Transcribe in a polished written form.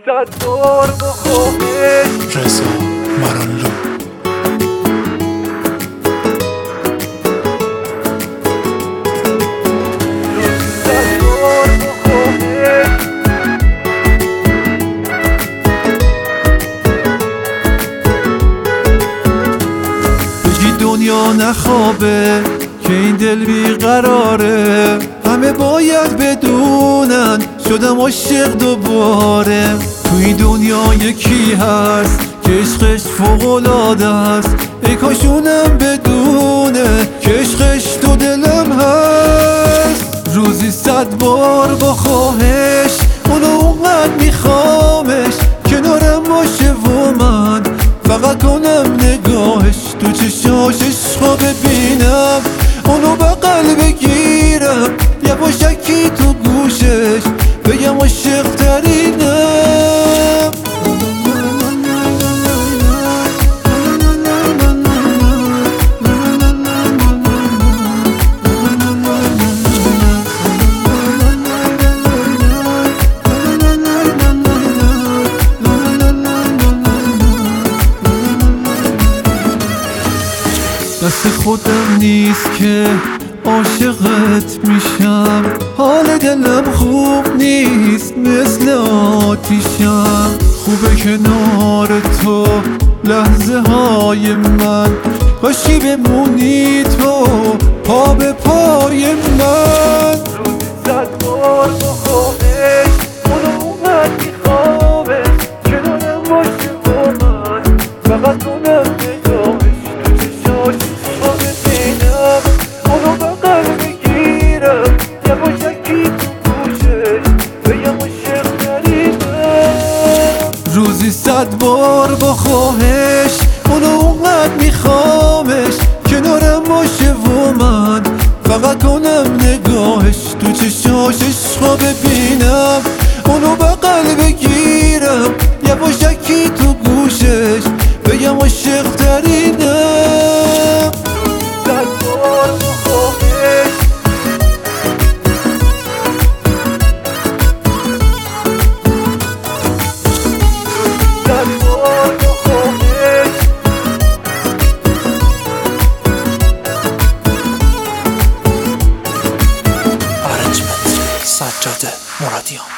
صد بار با خواهش رضا مارانلو. صد بار با خواهش بگی دنیا نخوابه که این دل بیقراره، همه باید بدونن شدم عاشق دوباره. تو این دنیا یکی هست که عشقش فوق‌العاده است، ای کاش اونم بدونه که عشقش تو دلم هست. روزی 100 بار با خواهش اونو اونقدر میخوامش، کنارم باشه و من فقط کنم نگاهش، تو چشاش عشقا ببینم، اونو بغل بگیرم، یواشکی تو گوشش بگم عاشق ترینم. دست خودم نیست که عاشقت میشم، حال دلم خوب نیست مثل آتیشم. خوبه کنار تو لحظه های من، کاشی بمونی تو پا به پای من. صد بار با خواهش اونو اونقدر میخوامش، کنارم باشه با من فقط کنم نگاهش، تو چشاش عشقا ببینم، اونو بغل بگیرم، یواشکی تو گوشش بگم عاشق ترینم. روزی 100 بار با خواهش اونو اونقدر میخوامش، کنارم باشه و من فقط کنم نگاهش، تو چشاش عشقا ببینم، اونو بغل بگیرم، یواشکی تو گوشش بگم عاشق ترینم. 100 بار با خواهش ارنجمنت سجاده مرادیان.